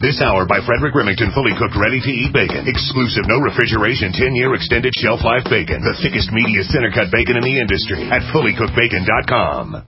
This hour by Frederick Remington, fully cooked, ready-to-eat bacon. Exclusive, no refrigeration, 10-year extended shelf life bacon. The thickest, meatiest center-cut bacon in the industry at fullycookedbacon.com.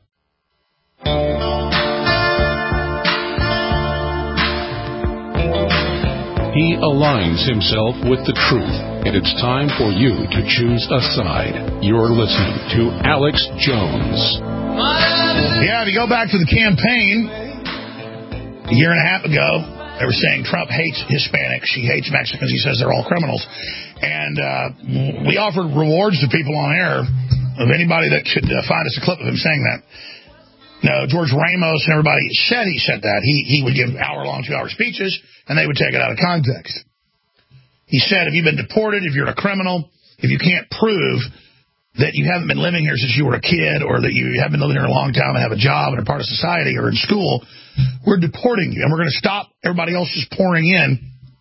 He aligns himself with the truth, and it's time for you to choose a side. You're listening to Alex Jones. Yeah, if you go back to the campaign a year and a half ago, they were saying Trump hates Hispanics. He hates Mexicans. He says they're all criminals. And we offered rewards to people on air of anybody that could find us a clip of him saying that. No, George Ramos and everybody said he said that. He would give hour-long, 2-hour speeches, and they would take it out of context. He said, if you've been deported, if you're a criminal, if you can't prove that you haven't been living here since you were a kid, or that you haven't been living here a long time and have a job and a part of society or in school, we're deporting you, and we're going to stop everybody else just pouring in.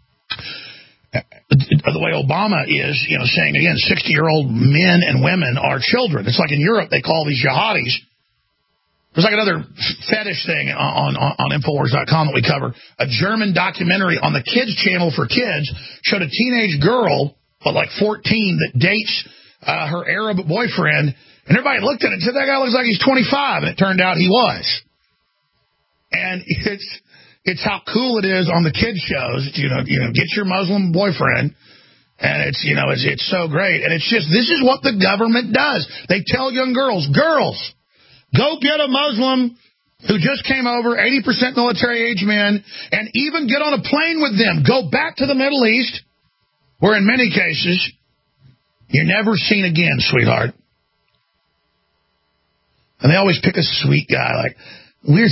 The way Obama is, saying, again, 60-year-old men and women are children. It's like in Europe, they call these jihadis. There's like another fetish thing on Infowars.com that we cover. A German documentary on the Kids Channel for kids showed a teenage girl, like 14, that dates her Arab boyfriend, and everybody looked at it and said, that guy looks like he's 25, and it turned out he was. And it's how cool it is on the kids shows, get your Muslim boyfriend, and it's so great. And it's just, this is what the government does. They tell young girls, go get a Muslim who just came over, 80% military-age men, and even get on a plane with them. Go back to the Middle East, where in many cases, you're never seen again, sweetheart. And they always pick a sweet guy, like, we're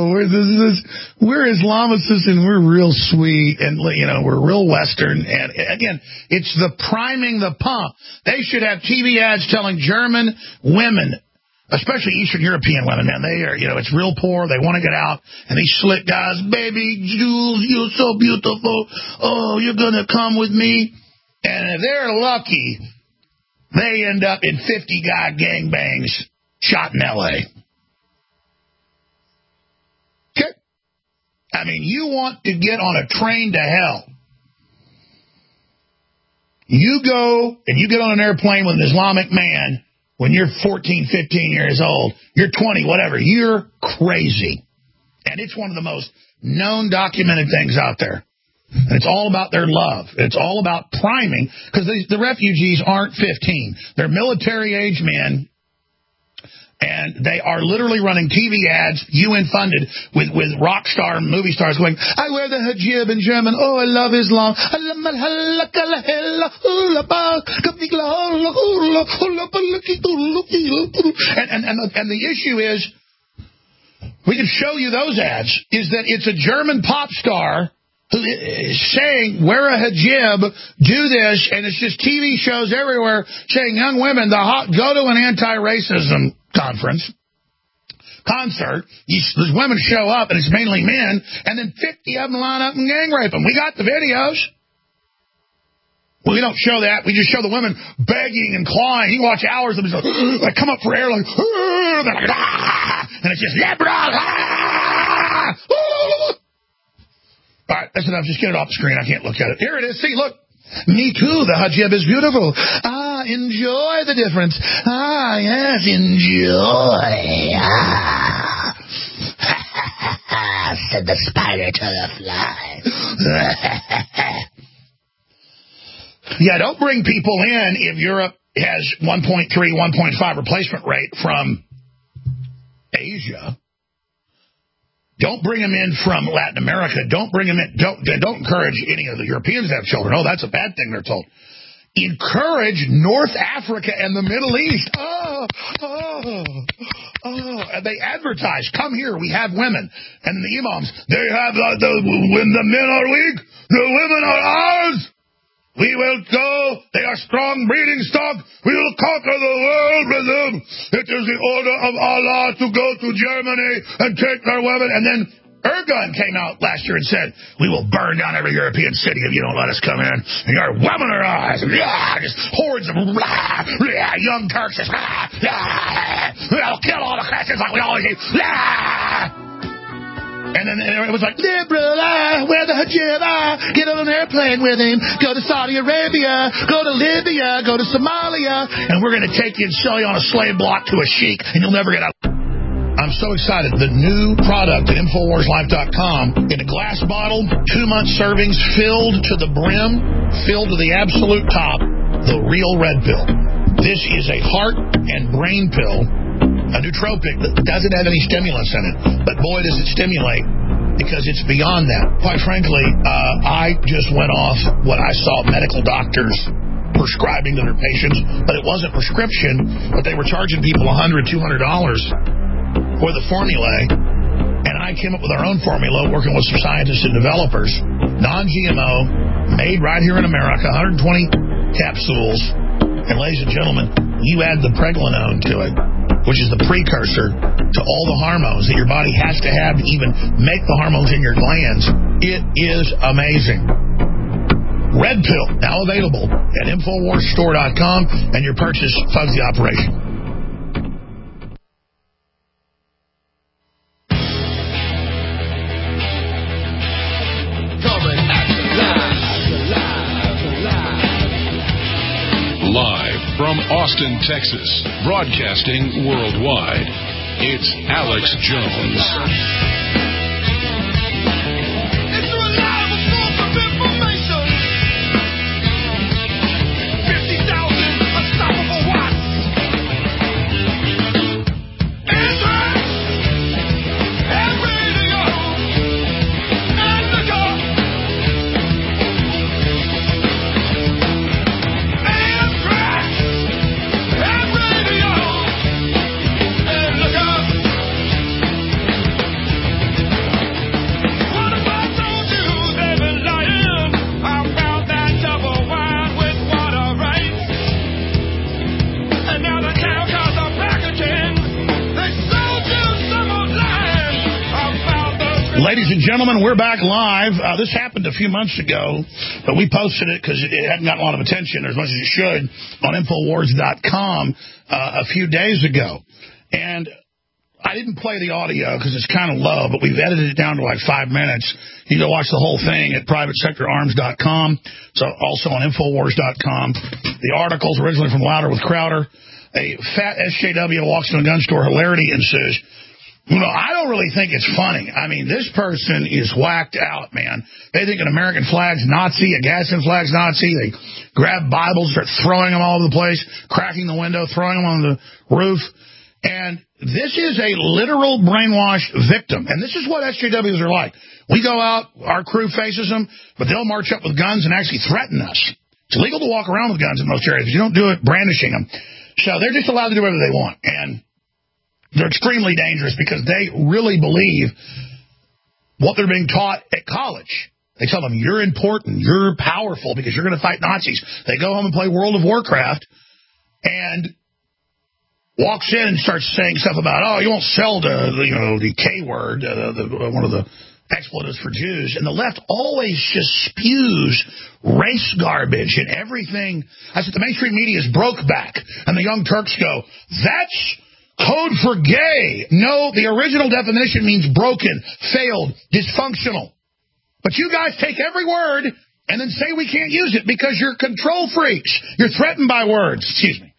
Islamicists and we're real sweet, and, we're real Western. And, again, it's the priming the pump. They should have TV ads telling German women, especially Eastern European women, man, they are, it's real poor. They want to get out. And these slick guys, baby Jules, you're so beautiful. Oh, you're going to come with me. And if they're lucky, they end up in 50-guy gangbangs shot in L.A. Okay? I mean, you want to get on a train to hell. You go and you get on an airplane with an Islamic man. When you're 14, 15 years old, you're 20, whatever, you're crazy. And it's one of the most known, documented things out there. And it's all about their love. It's all about priming, because the refugees aren't 15. They're military-age men, and they are literally running TV ads, UN-funded, with rock star movie stars going, I wear the hijab in German. Oh, I love Islam. And the issue is, we can show you those ads, is that it's a German pop star who is saying, wear a hijab, do this, and it's just TV shows everywhere saying, young women, go to an anti-racism concert. These women show up, and it's mainly men, and then 50 of them line up and gang rape them. We got the videos. Well, we don't show that. We just show the women begging and clawing. You watch hours of them, like come up for air, like, and it's just, all right, that's enough. Just get it off the screen. I can't look at it. Here it is. See, look. Me too. The hijab is beautiful. Ah, enjoy the difference. Ah, yes, enjoy. Ah. Said the spider to the fly. Yeah, don't bring people in if Europe has 1.3, 1.5 replacement rate from Asia. Don't bring them in from Latin America. Don't bring them in. Don't encourage any of the Europeans to have children. Oh, that's a bad thing, they're told. Encourage North Africa and the Middle East. And they advertise, come here, we have women. And the imams, they have when the men are weak, the women are ours. We will go. They are strong breeding stock. We will conquer the world with them. It is the order of Allah to go to Germany and take their women. And then Erdogan came out last year and said, we will burn down every European city if you don't let us come in. And your women are ours. Just hordes of young Turks. We'll kill all the Christians like we always do. And then it was like, liberal, wear the hijab, get on an airplane with him, go to Saudi Arabia, go to Libya, go to Somalia, and we're going to take you and sell you on a slave block to a sheik, and you'll never get out. I'm so excited. The new product at InfoWarsLife.com in a glass bottle, 2-month servings, filled to the brim, filled to the absolute top, the real red pill. This is a heart and brain pill, a nootropic that doesn't have any stimulants in it. But boy, does it stimulate, because it's beyond that. Quite frankly, I just went off what I saw medical doctors prescribing to their patients, but it wasn't prescription, but they were charging people $100, $200 for the formulae, and I came up with our own formula, working with some scientists and developers, non-GMO, made right here in America, 120 capsules, and ladies and gentlemen, you add the pregnenolone to it, which is the precursor to all the hormones that your body has to have to even make the hormones in your glands. It is amazing. Red Pill, now available at InfoWarsStore.com, and your purchase funds the operation. Live from Austin, Texas, broadcasting worldwide, it's Alex Jones. It's a reliable source of information. 50,000 unstoppable watts. Anthrax and radio and liquor. Ladies and gentlemen, we're back live. This happened a few months ago, but we posted it because it hadn't gotten a lot of attention, or as much as it should, on Infowars.com a few days ago. And I didn't play the audio because it's kind of low, but we've edited it down to like 5 minutes. You can go watch the whole thing at PrivateSectorArms.com. So also on Infowars.com. The article's originally from Louder with Crowder. A fat SJW walks into a gun store, hilarity ensues. You know, I don't really think it's funny. I mean, this person is whacked out, man. They think an American flag's Nazi, a Gadsden flag's Nazi. They grab Bibles, start throwing them all over the place, cracking the window, throwing them on the roof. And this is a literal brainwashed victim. And this is what SJWs are like. We go out, our crew faces them, but they'll march up with guns and actually threaten us. It's illegal to walk around with guns in most areas. You don't do it brandishing them. So they're just allowed to do whatever they want. And they're extremely dangerous because they really believe what they're being taught at college. They tell them, you're important, you're powerful because you're going to fight Nazis. They go home and play World of Warcraft and walks in and starts saying stuff about, oh, you won't sell the K word, one of the expletives for Jews. And the left always just spews race garbage and everything. I said, the mainstream media is broke back. And the Young Turks go, that's code for gay. No, the original definition means broken, failed, dysfunctional. But you guys take every word and then say we can't use it because you're control freaks. You're threatened by words. Excuse me.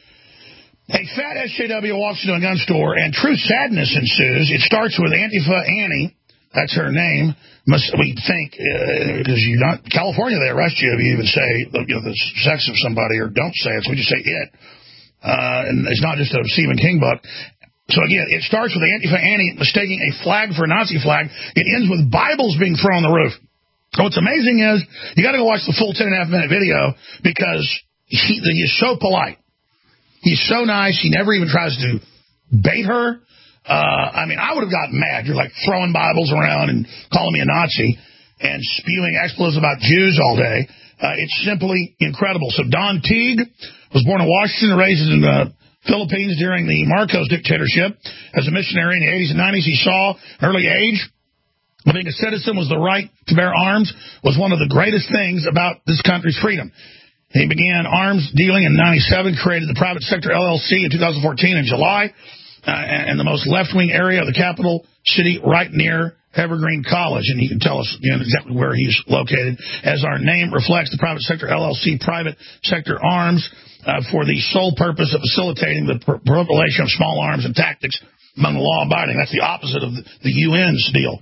A fat SJW walks into a gun store and true sadness ensues. It starts with Antifa Annie. That's her name. We think, because you're not California, they arrest you if you even say the sex of somebody or don't say it. So we just say it. And it's not just a Stephen King book. So again, it starts with Antifa Annie mistaking a flag for a Nazi flag. It ends with Bibles being thrown on the roof. So what's amazing is you got to go watch the full 10.5-minute video because he is so polite. He's so nice. He never even tries to bait her. I mean, I would have gotten mad. You're like throwing Bibles around and calling me a Nazi and spewing expletives about Jews all day. It's simply incredible. So Don Teague was born in Washington, raised in the Philippines during the Marcos dictatorship. As a missionary in the 80s and 90s, he saw an early age being a citizen was the right to bear arms was one of the greatest things about this country's freedom. He began arms dealing in 97, created the Private Sector LLC in 2014 in July. and the most left-wing area of the capital city, right near Evergreen College. And he can tell us again exactly where he's located. As our name reflects, the private sector LLC, private sector arms, for the sole purpose of facilitating the proliferation of small arms and tactics among the law-abiding. That's the opposite of the UN's deal.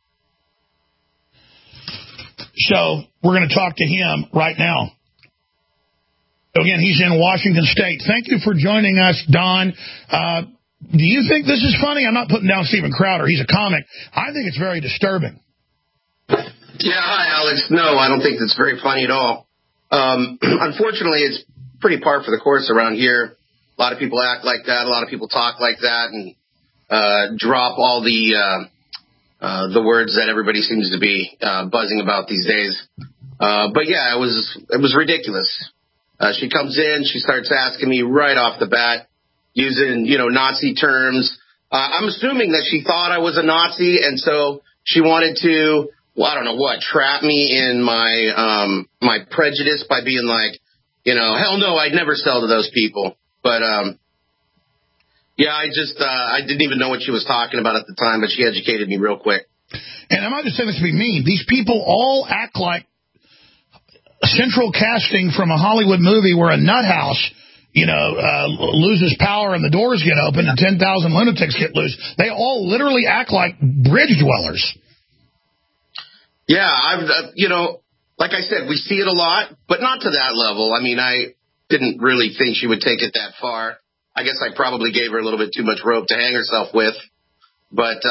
So we're going to talk to him right now. Again, he's in Washington State. Thank you for joining us, Don. Do you think this is funny? I'm not putting down Steven Crowder. He's a comic. I think it's very disturbing. Yeah, hi, Alex. No, I don't think it's very funny at all. Unfortunately, it's pretty par for the course around here. A lot of people act like that. A lot of people talk like that and drop all the words that everybody seems to be buzzing about these days. But yeah, it was ridiculous. She comes in, she starts asking me right off the bat, using, Nazi terms. I'm assuming that she thought I was a Nazi, and so she wanted to, I don't know what, trap me in my my prejudice by being like, hell no, I'd never sell to those people. But yeah, I didn't even know what she was talking about at the time, but she educated me real quick. And I'm not just saying this to be mean. These people all act like central casting from a Hollywood movie where a nut house, loses power and the doors get open and 10,000 lunatics get loose. They all literally act like bridge dwellers. Yeah, like I said, we see it a lot, but not to that level. I mean, I didn't really think she would take it that far. I guess I probably gave her a little bit too much rope to hang herself with. But,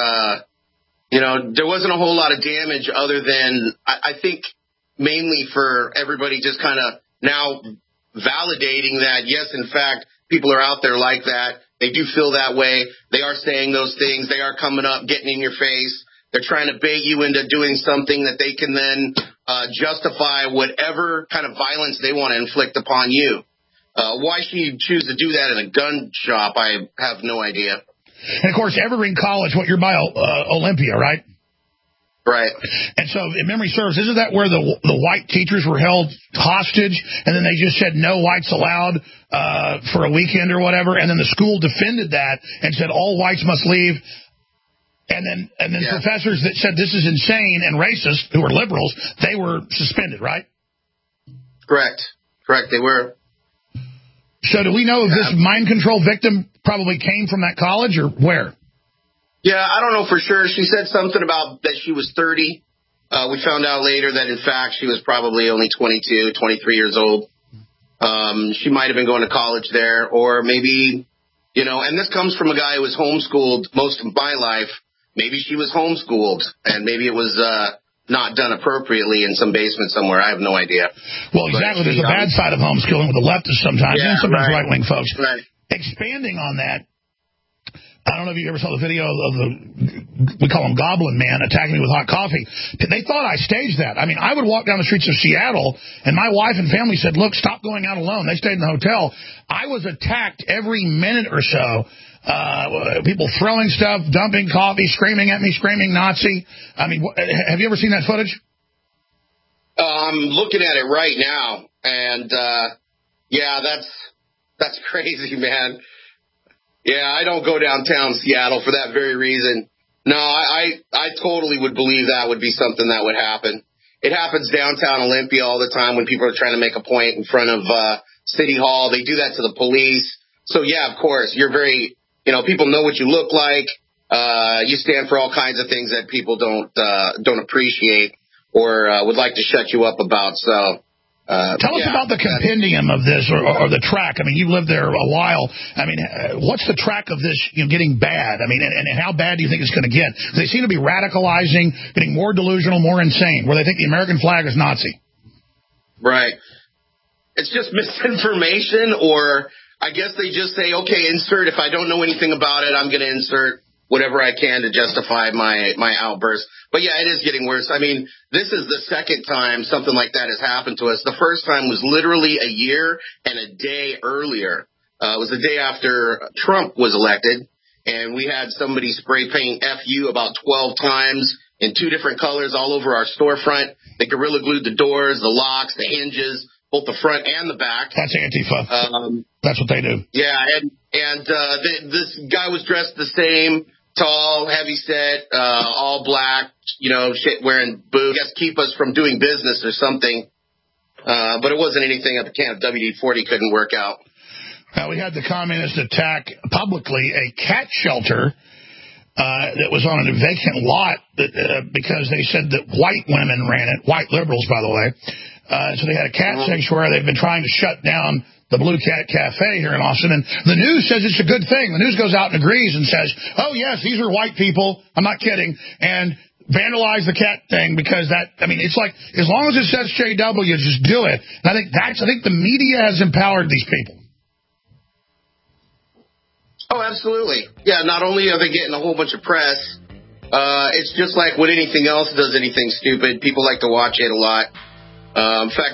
there wasn't a whole lot of damage other than, I think, mainly for everybody just kind of now validating that, yes, in fact, people are out there like that. They do feel that way. They are saying those things. They are coming up, getting in your face. They're trying to bait you into doing something that they can then justify whatever kind of violence they want to inflict upon you. Why she'd choose to do that in a gun shop, I have no idea. And, of course, Evergreen College, you're by Olympia, right? Right. And so, if memory serves, isn't that where the white teachers were held hostage, and then they just said no whites allowed for a weekend or whatever, and then the school defended that and said all whites must leave, and then yeah. Professors that said this is insane and racist, who were liberals, they were suspended, right? Correct, they were. So do we know if this mind control victim probably came from that college, or where? Yeah, I don't know for sure. She said something about that she was 30. We found out later that, in fact, she was probably only 22, 23 years old. She might have been going to college there, or maybe, and this comes from a guy who was homeschooled most of my life. Maybe she was homeschooled, and maybe it was not done appropriately in some basement somewhere. I have no idea. Well, exactly. There's a bad side of homeschooling with the leftists sometimes, and sometimes right-wing folks. Right. Expanding on that, I don't know if you ever saw the video of we call him Goblin Man, attacking me with hot coffee. They thought I staged that. I mean, I would walk down the streets of Seattle, and my wife and family said, look, stop going out alone. They stayed in the hotel. I was attacked every minute or so. People throwing stuff, dumping coffee, screaming at me, screaming Nazi. I mean, have you ever seen that footage? I'm looking at it right now, and yeah, that's crazy, man. Yeah, I don't go downtown Seattle for that very reason. No, I totally would believe that would be something that would happen. It happens downtown Olympia all the time when people are trying to make a point in front of City Hall. They do that to the police. So, yeah, of course, you're very, people know what you look like. You stand for all kinds of things that people don't appreciate or would like to shut you up about. So. Tell us about the compendium of this or the track. I mean, you've lived there a while. I mean, what's the track of this getting bad? I mean, and how bad do you think it's going to get? They seem to be radicalizing, getting more delusional, more insane, where they think the American flag is Nazi. Right. It's just misinformation, or I guess they just say, okay, insert. If I don't know anything about it, I'm going to insert whatever I can to justify my outburst. But yeah, it is getting worse. I mean, this is the second time something like that has happened to us. The first time was literally a year and a day earlier. It was the day after Trump was elected, and we had somebody spray paint FU about 12 times in 2 different colors all over our storefront. They gorilla glued the doors, the locks, the hinges, both the front and the back. That's Antifa. That's what they do. Yeah, and this guy was dressed the same, tall, heavy-set, all black, wearing boots. I guess keep us from doing business or something. But it wasn't anything at the camp. WD-40 couldn't work out. We had the communists attack publicly a cat shelter that was on a vacant lot because they said that white women ran it, white liberals, by the way. So they had a cat sanctuary. They've been trying to shut down the Blue Cat Cafe here in Austin, and the news says it's a good thing. The news goes out and agrees and says, oh, yes, these are white people. I'm not kidding. And vandalize the cat thing because it's like, as long as it says JW, just do it. And I think the media has empowered these people. Oh, absolutely. Yeah, not only are they getting a whole bunch of press, it's just like when anything else does anything stupid, people like to watch it a lot. In fact,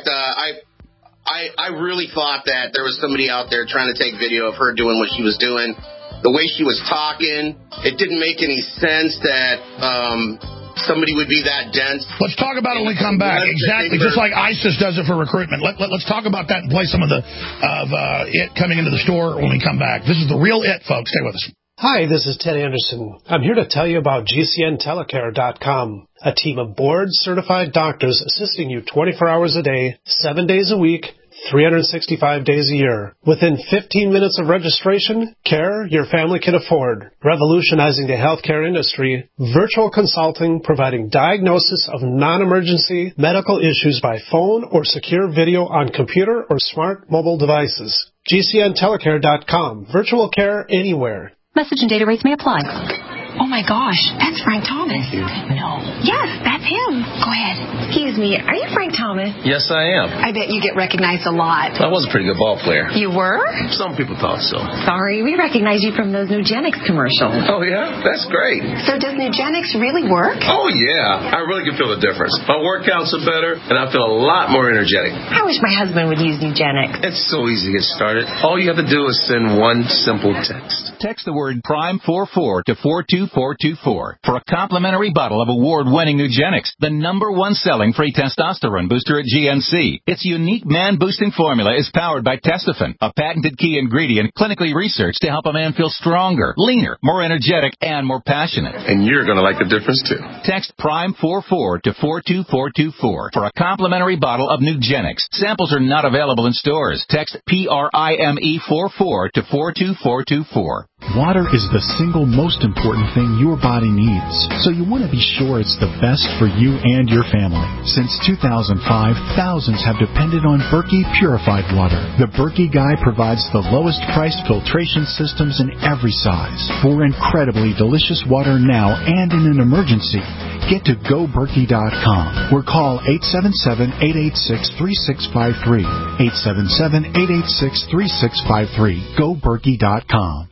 I really thought that there was somebody out there trying to take video of her doing what she was doing. The way she was talking, it didn't make any sense that somebody would be that dense. Let's talk about it when we come back. Exactly, just like ISIS does it for recruitment. Let's talk about that and play some of it coming into the store when we come back. This is the real it, folks. Stay with us. Hi, this is Ted Anderson. I'm here to tell you about GCNtelecare.com, a team of board-certified doctors assisting you 24 hours a day, 7 days a week, 365 days a year. Within 15 minutes of registration, care your family can afford. Revolutionizing the healthcare industry, virtual consulting providing diagnosis of non-emergency medical issues by phone or secure video on computer or smart mobile devices. GCNtelecare.com. Virtual care anywhere. Message and data rates may apply. Oh, my gosh. That's Frank Thomas. No. Yes, that's him. Go ahead. Excuse me. Are you Frank Thomas? Yes, I am. I bet you get recognized a lot. I was a pretty good ball player. You were? Some people thought so. Sorry, we recognize you from those Nugenix commercials. Oh, yeah? That's great. So does Nugenix really work? Oh, yeah. I really can feel the difference. My workouts are better, and I feel a lot more energetic. I wish my husband would use Nugenix. It's so easy to get started. All you have to do is send one simple text. Text the word PRIME44 to 42424 for a complimentary bottle of award-winning Nugenix, the #1 selling free testosterone booster at GNC. Its unique man-boosting formula is powered by Testofen, a patented key ingredient clinically researched to help a man feel stronger, leaner, more energetic, and more passionate. And you're going to like the difference, too. Text PRIME44 to 42424 for a complimentary bottle of Nugenix. Samples are not available in stores. Text PRIME44 to 42424. Water is the single most important thing your body needs, so you want to be sure it's the best for you and your family. Since 2005, thousands have depended on Berkey purified water. The Berkey Guy provides the lowest priced filtration systems in every size for incredibly delicious water now and in an emergency. Get to GoBerkey.com or call 877-886-3653. 877-886-3653. GoBerkey.com.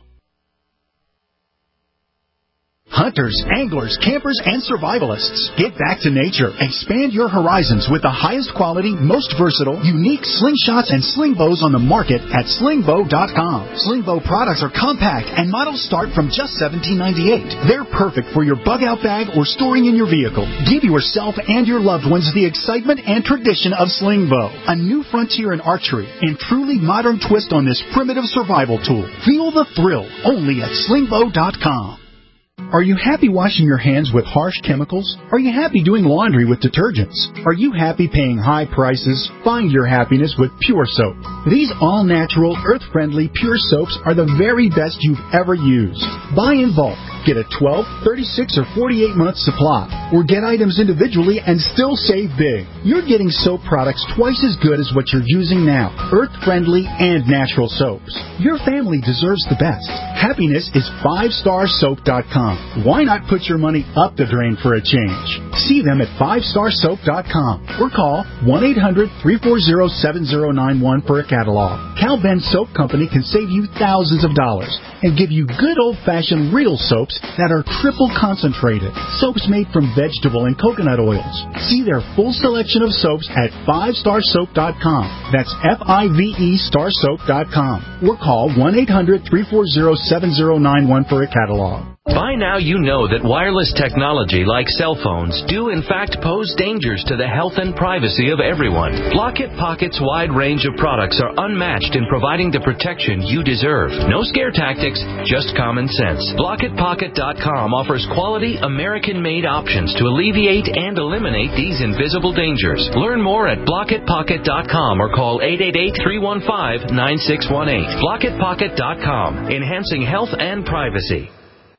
Hunters, anglers, campers, and survivalists, get back to nature. Expand your horizons with the highest quality, most versatile, unique slingshots and sling bows on the market at slingbow.com. Slingbow products are compact and models start from just $17.98. They're perfect for your bug-out bag or storing in your vehicle. Give yourself and your loved ones the excitement and tradition of Slingbow, a new frontier in archery and truly modern twist on this primitive survival tool. Feel the thrill only at slingbow.com. Are you happy washing your hands with harsh chemicals? Are you happy doing laundry with detergents? Are you happy paying high prices? Find your happiness with Pure Soap. These all-natural, earth-friendly Pure Soaps are the very best you've ever used. Buy in bulk. Get a 12, 36, or 48-month supply. Or get items individually and still save big. You're getting soap products twice as good as what you're using now. Earth-friendly and natural soaps. Your family deserves the best. Happiness is 5starsoap.com. Why not put your money up the drain for a change? See them at 5starsoap.com or call 1-800-340-7091 for a catalog. Cal Ben Soap Company can save you thousands of dollars and give you good old-fashioned real soaps that are triple concentrated. Soaps made from vegetable and coconut oils. See their full selection of soaps at 5starsoap.com. That's F-I-V-E starsoap.com or call 1-800-340-7091 for a catalog. By now you know that wireless technology like cell phones do in fact pose dangers to the health and privacy of everyone. Block-It Pocket's wide range of products are unmatched in providing the protection you deserve. No scare tactics, just common sense. BlockItPocket.com offers quality American-made options to alleviate and eliminate these invisible dangers. Learn more at BlockItPocket.com or call 888-315-9618. BlockItPocket.com, enhancing health and privacy.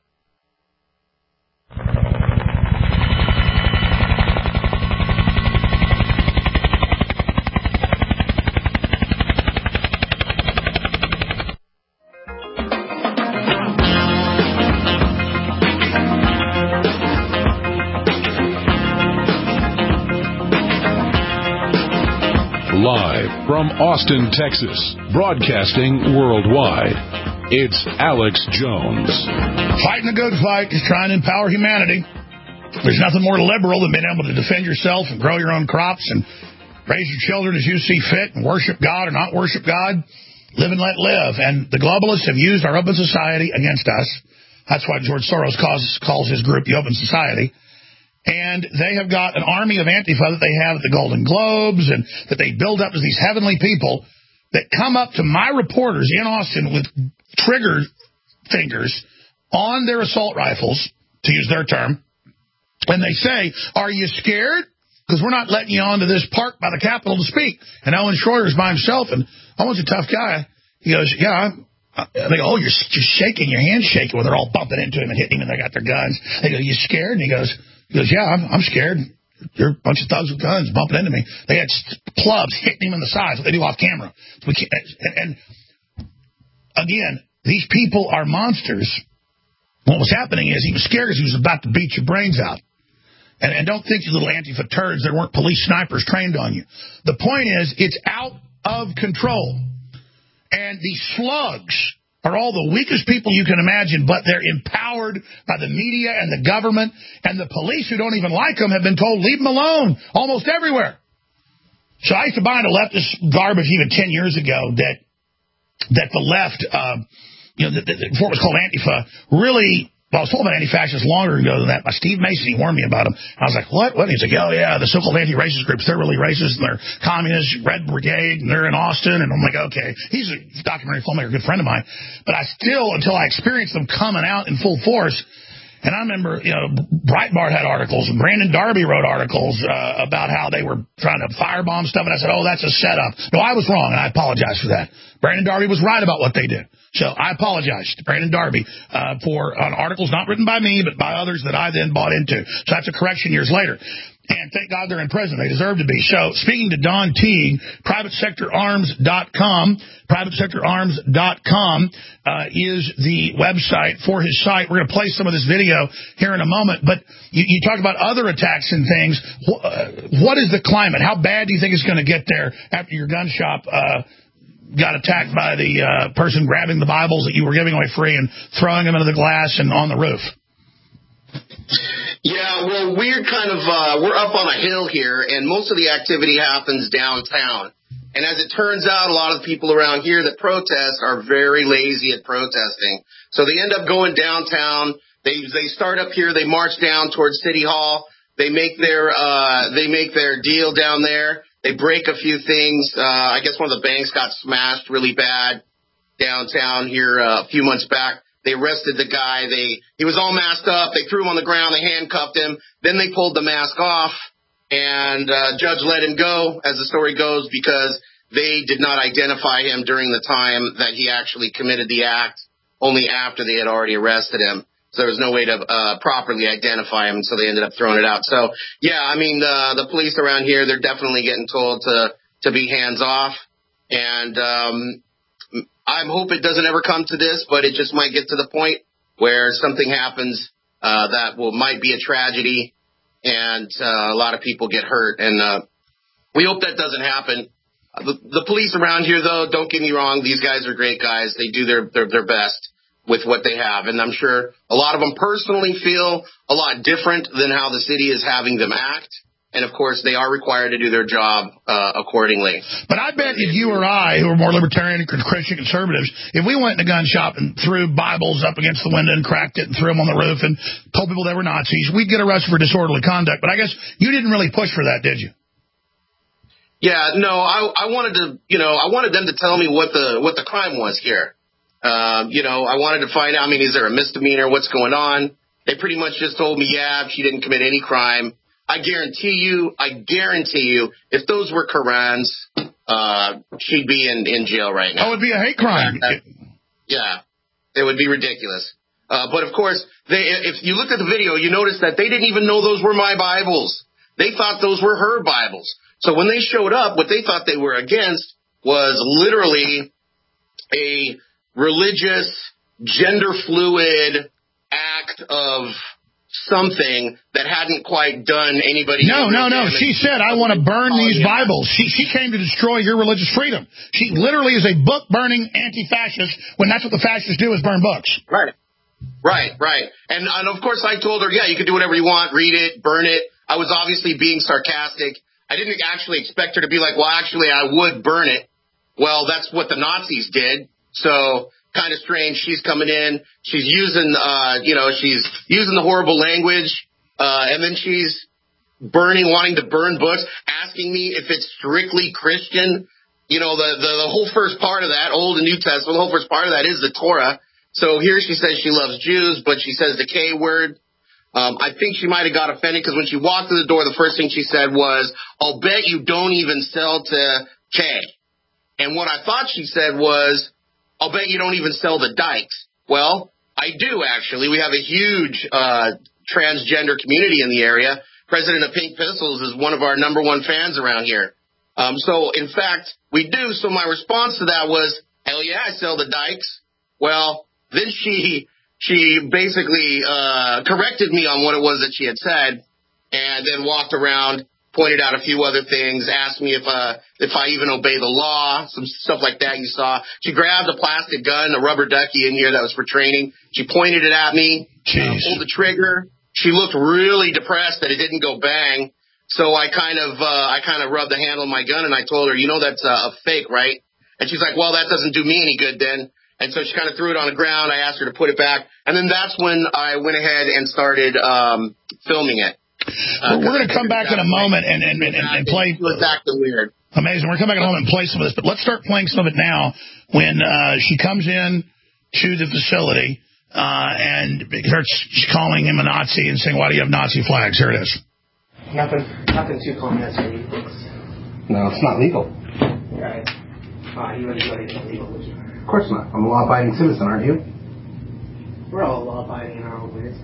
Live from Austin, Texas, broadcasting worldwide, it's Alex Jones. Fighting a good fight, just trying to empower humanity. There's nothing more liberal than being able to defend yourself and grow your own crops and raise your children as you see fit and worship God or not worship God. Live and let live. And the globalists have used our open society against us. That's why George Soros calls his group the Open Society. And they have got an army of Antifa that they have at the Golden Globes and that they build up as these heavenly people that come up to my reporters in Austin with trigger fingers on their assault rifles, to use their term, and they say, "Are you scared? Because we're not letting you onto this park by the Capitol to speak." And Owen Schroeder's by himself, and Owen's a tough guy. He goes, "Yeah, they go, oh, you're shaking, your hand's shaking." Well, they're all bumping into him and hitting him, and they got their guns. They go, "You scared?" And he goes, "Yeah, I'm scared. You're a bunch of thugs with guns bumping into me." They had clubs hitting him in the sides. What they do off camera. And again, these people are monsters. What was happening is he was scared because he was about to beat your brains out. And don't think you little Antifa turds, there weren't police snipers trained on you. The point is, it's out of control. And these slugs are all the weakest people you can imagine, but they're empowered by the media and the government, and the police who don't even like them have been told, leave them alone, almost everywhere. So I used to buy into leftist garbage even 10 years ago that the left, before it was called Antifa, really, well, I was told about anti-fascists longer ago than that by Steve Mason. He warned me about them. I was like, what? He's like, oh, yeah, the so-called anti-racist groups, they're really racist, and they're communist, Red Brigade, and they're in Austin. And I'm like, okay. He's a documentary filmmaker, a good friend of mine. But I still, until I experienced them coming out in full force, and I remember, Breitbart had articles, and Brandon Darby wrote articles about how they were trying to firebomb stuff, and I said, oh, that's a setup. No, I was wrong, and I apologize for that. Brandon Darby was right about what they did. So I apologize to Brandon Darby for articles not written by me, but by others that I then bought into. So that's a correction years later. And thank God they're in prison. They deserve to be. So speaking to Don Teague, PrivateSectorArms.com. PrivateSectorArms.com is the website for his site. We're going to play some of this video here in a moment. But you talk about other attacks and things. What is the climate? How bad do you think it's going to get there after your gun shop got attacked by the person grabbing the Bibles that you were giving away free and throwing them into the glass and on the roof? Yeah, well, we're up on a hill here, and most of the activity happens downtown. And as it turns out, a lot of the people around here that protest are very lazy at protesting. So they end up going downtown. They start up here. They march down towards City Hall. They make their deal down there. They break a few things. I guess one of the banks got smashed really bad downtown here a few months back. They arrested the guy. He was all masked up. They threw him on the ground. They handcuffed him. Then they pulled the mask off, and judge let him go, as the story goes, because they did not identify him during the time that he actually committed the act, only after they had already arrested him. So there was no way to properly identify him, so they ended up throwing it out. So, yeah, I mean, the police around here, they're definitely getting told to be hands off. And I hope it doesn't ever come to this, but it just might get to the point where something happens that might be a tragedy, and a lot of people get hurt. And we hope that doesn't happen. The police around here, though, don't get me wrong, these guys are great guys. They do their best with what they have. And I'm sure a lot of them personally feel a lot different than how the city is having them act. And, of course, they are required to do their job accordingly. But I bet if you or I, who are more libertarian and Christian conservatives, if we went in a gun shop and threw Bibles up against the window and cracked it and threw them on the roof and told people they were Nazis, we'd get arrested for disorderly conduct. But I guess you didn't really push for that, did you? Yeah, no, I wanted to, I wanted them to tell me what the crime was here. I wanted to find out, is there a misdemeanor? What's going on? They pretty much just told me, yeah, she didn't commit any crime. I guarantee you, if those were Korans, she'd be in jail right now. That would be a hate crime. Yeah, it would be ridiculous. But, of course, if you looked at the video, you noticed that they didn't even know those were my Bibles. They thought those were her Bibles. So when they showed up, what they thought they were against was literally a religious, gender-fluid act of something that hadn't quite done anybody. No. She said, I want to burn these Bibles. She came to destroy your religious freedom. She literally is a book-burning anti-fascist when that's what the fascists do is burn books. Right. And of course I told her, yeah, you can do whatever you want, read it, burn it. I was obviously being sarcastic. I didn't actually expect her to be like, well, actually, I would burn it. Well, that's what the Nazis did. So kind of strange. She's coming in. She's using, she's using the horrible language. And then she's wanting to burn books, asking me if it's strictly Christian. The whole first part of that, Old and New Testament, the whole first part of that is the Torah. So here she says she loves Jews, but she says the K word. I think she might have got offended because when she walked through the door, the first thing she said was, I'll bet you don't even sell to K. And what I thought she said was, I'll bet you don't even sell to Dykes. Well, I do, actually. We have a huge transgender community in the area. President of Pink Pistols is one of our number one fans around here. So, in fact, we do. So my response to that was, hell yeah, I sell to Dykes. Well, then she basically corrected me on what it was that she had said and then walked around, pointed out a few other things, asked me if I even obey the law, some stuff like that you saw. She grabbed a plastic gun, a rubber ducky in here that was for training. She pointed it at me, pulled the trigger. She looked really depressed that it didn't go bang. So I kind of rubbed the handle of my gun and I told her, that's a fake, right? And she's like, well, that doesn't do me any good then. And so she kind of threw it on the ground. I asked her to put it back. And then that's when I went ahead and started filming it. We're going to come back in a moment and play. It was acting weird. Amazing. We're going to come back in a moment and play some of this. But let's start playing some of it now when she comes in to the facility and starts calling him a Nazi and saying, why do you have Nazi flags? Here it is. Nothing too complimentary. No, it's not legal. Right. You wouldn't do anything illegal, would you? Of course not. I'm a law-abiding citizen, aren't you? We're all law-abiding in our own ways.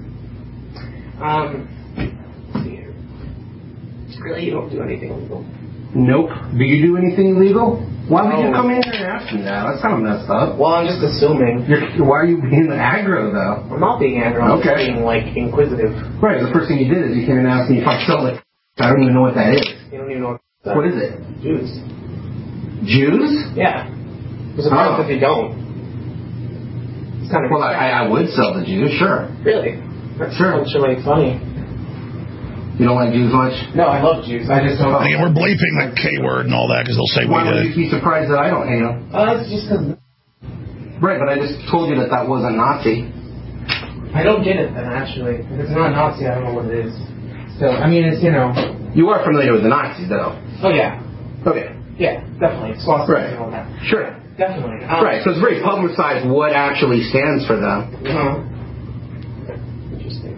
Let's see here. Really, you don't do anything illegal? Nope. Do you do anything illegal? Why would you come in here and ask me that? That's kind of messed up. Well, I'm just assuming. Why are you being aggro, though? I'm not being aggro. I'm just being, inquisitive. Right. The first thing you did is you came in and asked me if I sell it. I don't even know what that is. You don't even know what that is. What is it? Jews. Jews? Yeah. What's the problem if you don't? It's kind of well, I would sell to Jews, sure. Really? That's actually funny. You don't like Jews much? No, I love Jews. I just don't. We're bleeping the K word and all that because they'll say why we did. Why would you be surprised that I don't hate them? That's just because. Right, but I just told you that wasn't Nazi. I don't get it then, actually. If it's not Nazi, I don't know what it is. Still, it's, You are familiar with the Nazis, though. Oh, yeah. Okay. Yeah, definitely. Swastika and all that. Sure. Definitely. Right, so it's very publicized what actually stands for them. Interesting.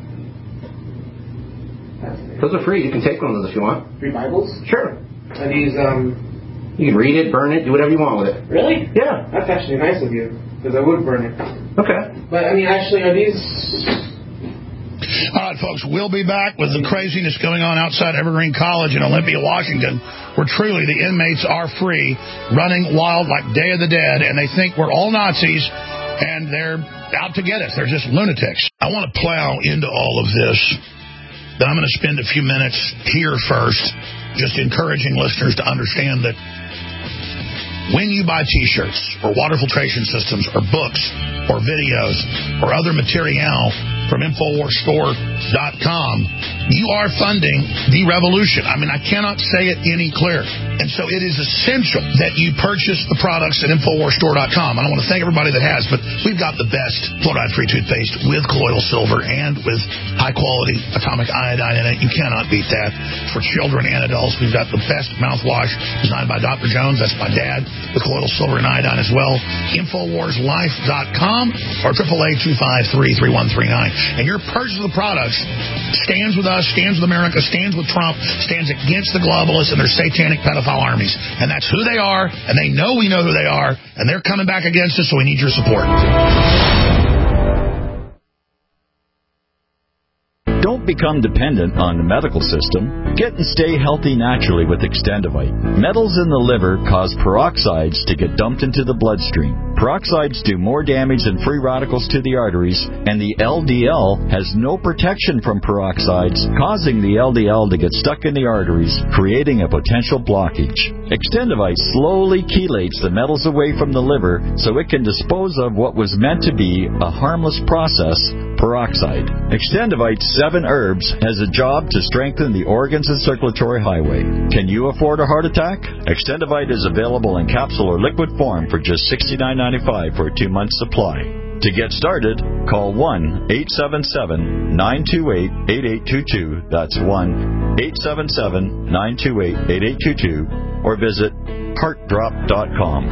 Those are free. You can take one of those if you want. Free Bibles? Sure. Are these, You can read it, burn it, do whatever you want with it. Really? Yeah. That's actually nice of you, because I would burn it. Okay. But, actually, are these... All right, folks, we'll be back with the craziness going on outside Evergreen College in Olympia, Washington, where truly the inmates are free, running wild like Day of the Dead, and they think we're all Nazis, and they're out to get us. They're just lunatics. I want to plow into all of this. Then I'm going to spend a few minutes here first, just encouraging listeners to understand that when you buy T-shirts or water filtration systems or books or videos or other material from InfoWarsStore.com, you are funding the revolution. I mean, I cannot say it any clearer. And so it is essential that you purchase the products at InfoWarsStore.com. I don't want to thank everybody that has, but we've got the best fluoride-free toothpaste with colloidal silver and with high-quality atomic iodine in it. You cannot beat that. For children and adults, we've got the best mouthwash designed by Dr. Jones. That's my dad, with colloidal silver and iodine as well. InfoWarsLife.com or 888-253-3139. And your purchase of the products stands with us, stands with America, stands with Trump, stands against the globalists and their satanic pedophile armies. And that's who they are, and they know we know who they are, and they're coming back against us, so we need your support. Don't become dependent on the medical system. Get and stay healthy naturally with Extendivite. Metals in the liver cause peroxides to get dumped into the bloodstream. Peroxides do more damage than free radicals to the arteries, and the LDL has no protection from peroxides, causing the LDL to get stuck in the arteries, creating a potential blockage. Extendivite slowly chelates the metals away from the liver so it can dispose of what was meant to be a harmless process, peroxide. Extendivite's 7 herbs has a job to strengthen the organs and circulatory highway. Can you afford a heart attack? Extendivite is available in capsule or liquid form for just $69.95 for a 2-month supply. To get started, call 1-877-928-8822. That's 1-877-928-8822. Or visit heartdrop.com.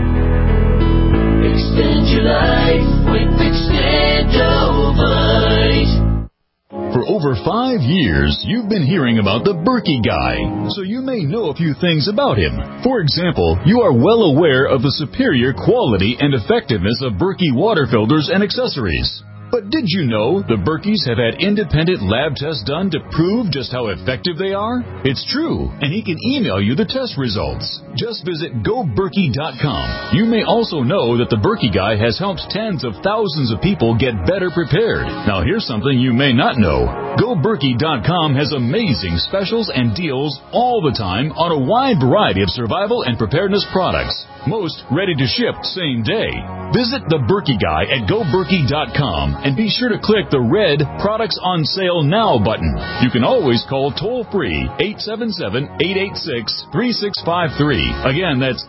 Extend your life with Extendivite. For over 5 years, you've been hearing about the Berkey Guy, so you may know a few things about him. For example, you are well aware of the superior quality and effectiveness of Berkey water filters and accessories. But did you know the Berkeys have had independent lab tests done to prove just how effective they are? It's true, and he can email you the test results. Just visit GoBerkey.com. You may also know that the Berkey Guy has helped tens of thousands of people get better prepared. Now here's something you may not know. GoBerkey.com has amazing specials and deals all the time on a wide variety of survival and preparedness products. Most ready to ship same day. Visit the Berkey Guy at GoBerkey.com and be sure to click the red Products on Sale Now button. You can always call toll-free 877-886-3653. Again, that's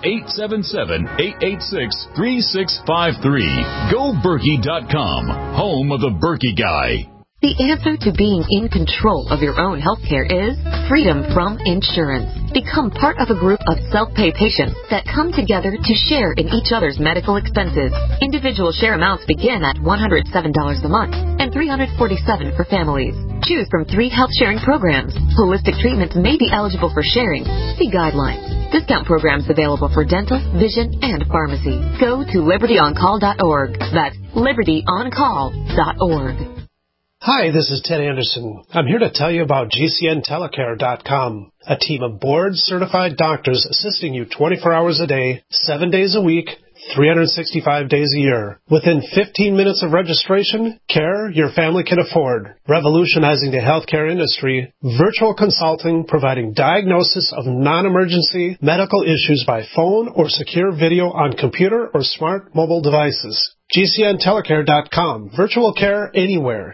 877-886-3653. GoBerkey.com, home of the Berkey Guy. The answer to being in control of your own healthcare is freedom from insurance. Become part of a group of self-pay patients that come together to share in each other's medical expenses. Individual share amounts begin at $107 a month and $347 for families. Choose from 3 health-sharing programs. Holistic treatments may be eligible for sharing. See guidelines. Discount programs available for dental, vision, and pharmacy. Go to libertyoncall.org. That's libertyoncall.org. Hi, this is Ted Anderson. I'm here to tell you about GCNTelecare.com, a team of board-certified doctors assisting you 24 hours a day, 7 days a week, 365 days a year. Within 15 minutes of registration, care your family can afford. Revolutionizing the healthcare industry, virtual consulting providing diagnosis of non-emergency medical issues by phone or secure video on computer or smart mobile devices. GCNTelecare.com, virtual care anywhere.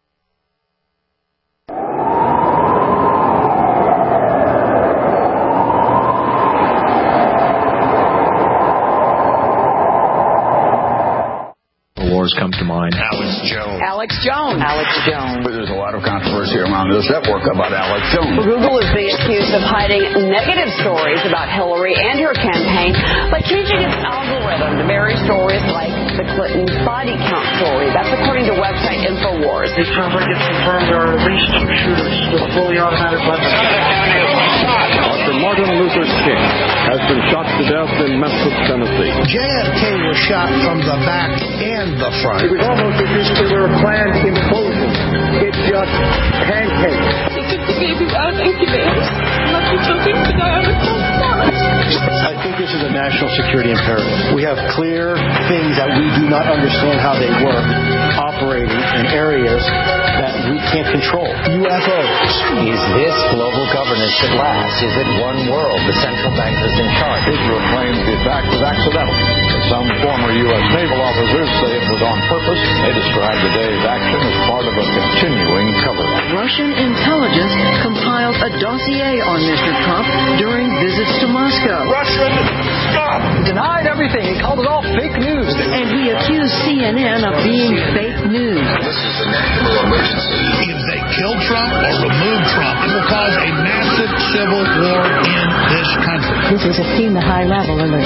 Comes to mind. Alex Jones. Alex Jones. Alex Jones. There's a lot of controversy around this network about Alex Jones. Google is being accused of hiding negative stories about Hillary and her campaign by changing its algorithm to bury stories like the Clinton body count story. That's according to website InfoWars. It sounds like it's confirmed there are at least 2 shooters with fully automatic weapons. Dr. Martin Luther King has been shot to death in Memphis, Tennessee. JFK was shot from the back and the front. It was almost as if there were a planned implosion. It just pancaked. They took the baby out of incubators and left the children to die on the cold forest. I think this is a national security imperative. We have clear things that we do not understand how they work operating in areas that we can't control. UFOs. Is this global governance at last? Is it one world? The central bankers in charge. Israel claims the attack was accidental. Some former U.S. naval officers say it was on purpose. They describe the day's action as part of a continuing cover-up. Russian intelligence compiled a dossier on Mr. Trump during visits to Moscow. Russian scum! Denied everything. He called it all fake news. And he accused CNN of being fake news. This is a national emergency. If they kill Trump or remove Trump, it will cause a massive civil war in this country. This is a high-level alert.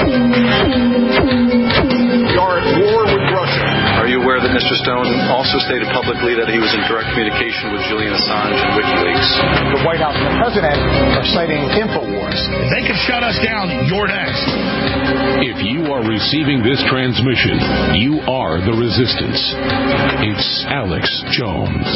We are at war with Russia. Are you aware that Mr. Stone also stated publicly that he was in direct communication with Julian Assange and WikiLeaks? The White House and the President are citing InfoWars. If they can shut us down, you're next. If you are receiving this transmission, you are the resistance. It's Alex Jones.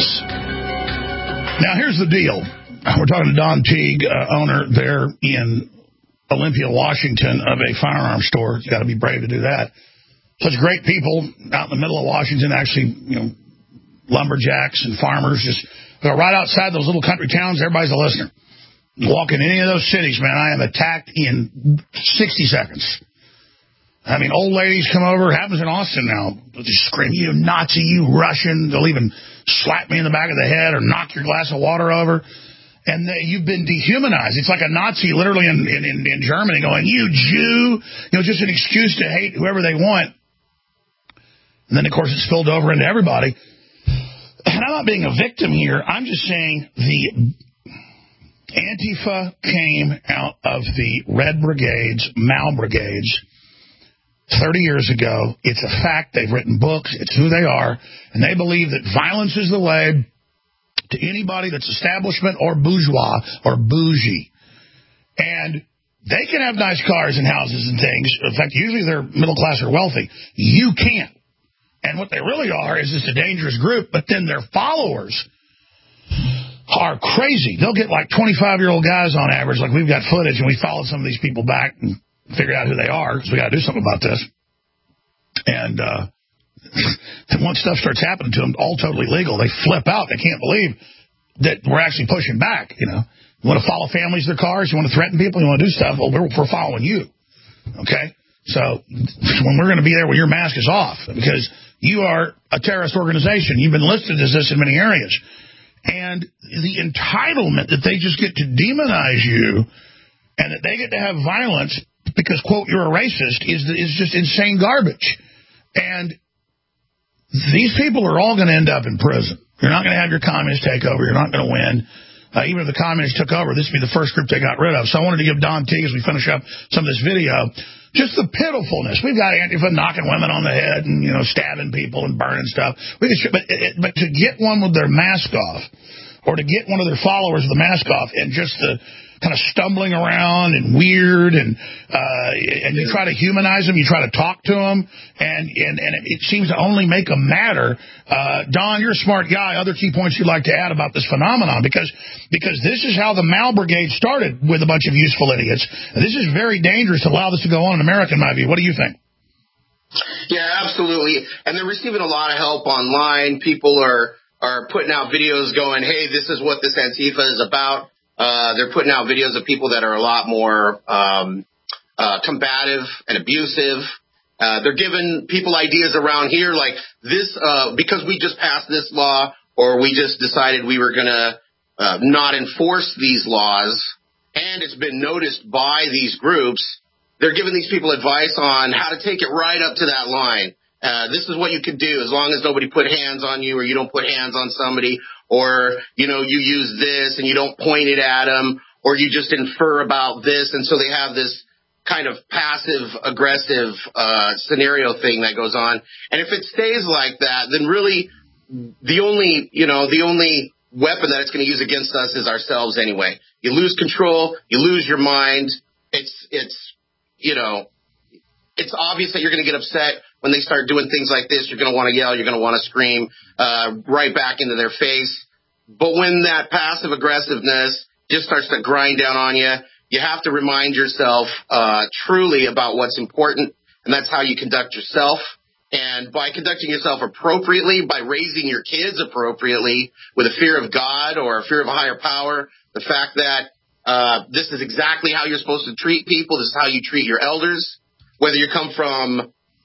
Now, here's the deal. We're talking to Don Teague, owner there in Olympia, Washington, of a firearms store. You've got to be brave to do that. Such great people out in the middle of Washington, actually, lumberjacks and farmers just go right outside those little country towns. Everybody's a listener. You walk in any of those cities, man, I am attacked in 60 seconds. I mean, old ladies come over. It happens in Austin now. They'll just scream, "You Nazi, you Russian." They'll even slap me in the back of the head or knock your glass of water over. And you've been dehumanized. It's like a Nazi literally in Germany going, "You Jew," just an excuse to hate whoever they want. And then, of course, it spilled over into everybody. And I'm not being a victim here. I'm just saying the Antifa came out of the Red Brigades, Mao Brigades, 30 years ago. It's a fact. They've written books. It's who they are. And they believe that violence is the way to anybody that's establishment or bourgeois or bougie. And they can have nice cars and houses and things. In fact, usually they're middle class or wealthy. You can't. And what they really are is just a dangerous group, but then their followers are crazy. They'll get like 25-year-old guys on average, like we've got footage, and we followed some of these people back and figured out who they are, because we got to do something about this. And then once stuff starts happening to them, all totally legal, they flip out. They can't believe that we're actually pushing back, You want to follow families, their cars, you want to threaten people, you want to do stuff, well, we're following you, okay? So when we're going to be there when your mask is off, because you are a terrorist organization. You've been listed as this in many areas. And the entitlement that they just get to demonize you and that they get to have violence because, quote, you're a racist is just insane garbage. And these people are all going to end up in prison. You're not going to have your communists take over. You're not going to win. Even if the communists took over, this would be the first group they got rid of. So I wanted to give Don Teague, as we finish up some of this video, just the pitifulness. We've got Antifa knocking women on the head and, stabbing people and burning stuff. But to get one with their mask off, or to get one of their followers with the mask off, and just the kind of stumbling around and weird, and you try to humanize them, you try to talk to them, and it seems to only make them madder. Don, you're a smart guy. Other key points you'd like to add about this phenomenon, because this is how the Mao Brigade started, with a bunch of useful idiots. This is very dangerous to allow this to go on in America, in my view. What do you think? Yeah, absolutely. And they're receiving a lot of help online. People are putting out videos going, "Hey, this is what this Antifa is about." They're putting out videos of people that are a lot more combative and abusive. They're giving people ideas around here like this, because we just passed this law, or we just decided we were going to not enforce these laws, and it's been noticed by these groups. They're giving these people advice on how to take it right up to that line. This is what you could do as long as nobody put hands on you, or you don't put hands on somebody, or, you use this and you don't point it at them, or you just infer about this. And so they have this kind of passive-aggressive scenario thing that goes on. And if it stays like that, then really the only weapon that it's going to use against us is ourselves anyway. You lose control, you lose your mind. It's obvious that you're going to get upset when they start doing things like this. You're going to want to yell, you're going to want to scream right back into their face. But when that passive aggressiveness just starts to grind down on you, you have to remind yourself truly about what's important, and that's how you conduct yourself. And by conducting yourself appropriately, by raising your kids appropriately with a fear of God or a fear of a higher power, the fact that this is exactly how you're supposed to treat people, this is how you treat your elders, whether you come from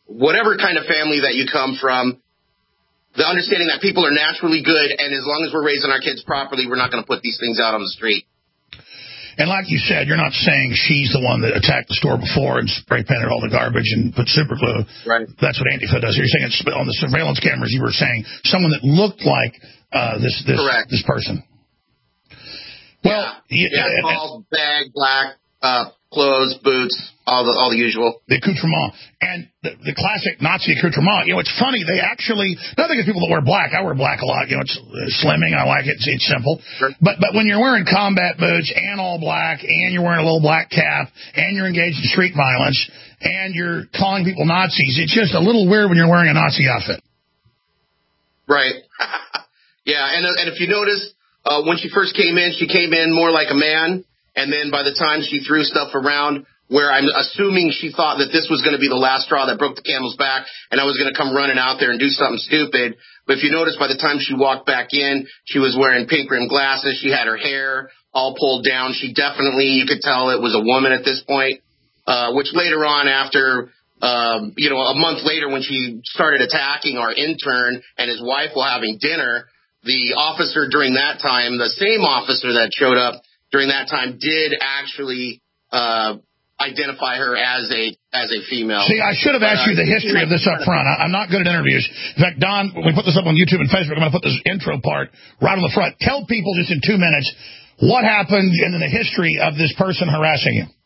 whatever kind of family that you come from, the understanding that people are naturally good, and as long as we're raising our kids properly, we're not going to put these things out on the street. And like you said, you're not saying she's the one that attacked the store before and spray painted all the garbage and put super glue. Right. That's what Antifa does. You're saying it's on the surveillance cameras. You were saying someone that looked like this person. Well, tall, bag, black, clothes, boots, all the usual. The accoutrement. And the classic Nazi accoutrement, it's funny. They actually, nothing against people that wear black. I wear black a lot. It's slimming. I like it. It's simple. Sure. But when you're wearing combat boots and all black and you're wearing a little black cap and you're engaged in street violence and you're calling people Nazis, it's just a little weird when you're wearing a Nazi outfit. Right. Yeah. And if you notice, when she first came in more like a man. And then by the time she threw stuff around, where I'm assuming she thought that this was going to be the last straw that broke the camel's back, and I was going to come running out there and do something stupid. But if you notice, by the time she walked back in, she was wearing pink rimmed glasses. She had her hair all pulled down. She definitely, you could tell it was a woman at this point, which later on after, a month later when she started attacking our intern and his wife while having dinner, the officer during that time, the same officer that showed up during that time, did actually identify her as a female. See, I should have asked you the history of this up front. I'm not good at interviews. In fact, Don, when we put this up on YouTube and Facebook, I'm going to put this intro part right on the front. Tell people just in 2 minutes what happened and then the history of this person harassing you.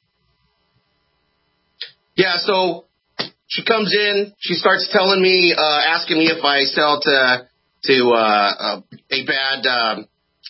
Yeah, so she comes in. She starts telling me, asking me if I sell to a bad